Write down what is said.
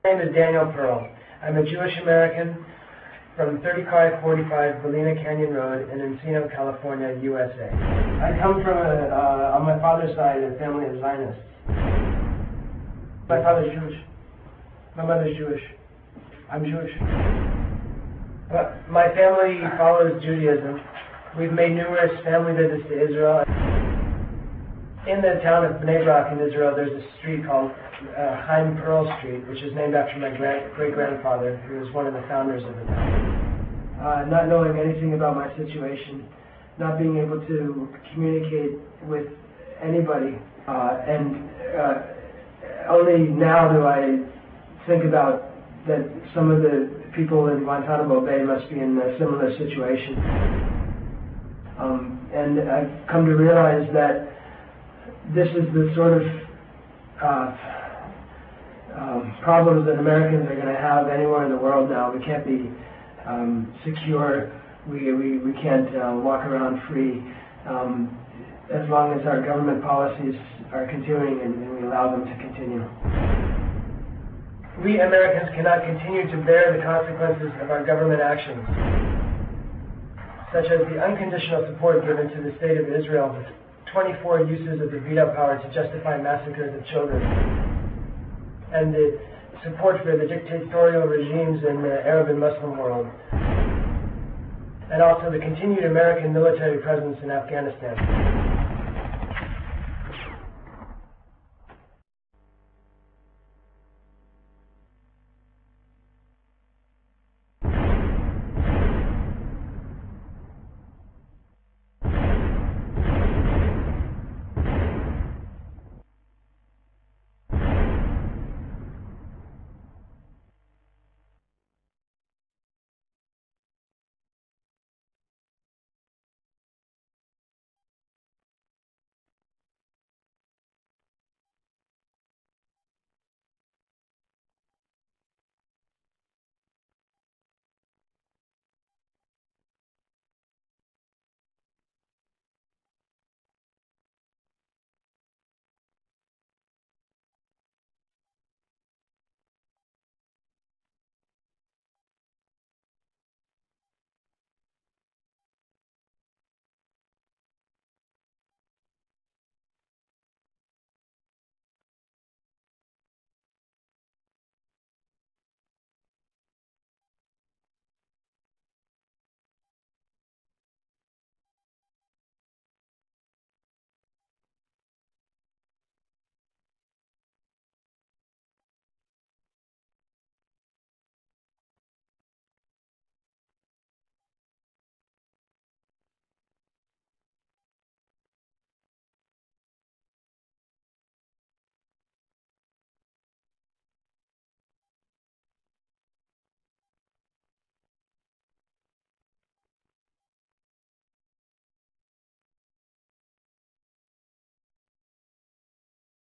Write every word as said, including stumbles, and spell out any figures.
My name is Daniel Pearl. I'm a Jewish American from thirty-five forty-five Ballina Canyon Road in Encino, California, U S A. I come from, a, uh, on my father's side, a family of Zionists. My father's Jewish. My mother's Jewish. I'm Jewish. But my family follows Judaism. We've made numerous family visits to Israel. In the town of Bnei Brak in Israel, there's a street called uh, Chaim Pearl Street, which is named after my great-grandfather, who was one of the founders of the town. Uh, not knowing anything about my situation, not being able to communicate with anybody, uh, and uh, only now do I think about that some of the people in Guantanamo Bay must be in a similar situation. Um, and I've come to realize that this is the sort of uh, um, problems that Americans are going to have anywhere in the world now. We can't be um, secure. We, we, we can't uh, walk around free um, as long as our government policies are continuing and, and we allow them to continue. We Americans cannot continue to bear the consequences of our government actions, such as the unconditional support given to the State of Israel with twenty-four uses of the veto power to justify massacres of children, and the support for the dictatorial regimes in the Arab and Muslim world, and also the continued American military presence in Afghanistan.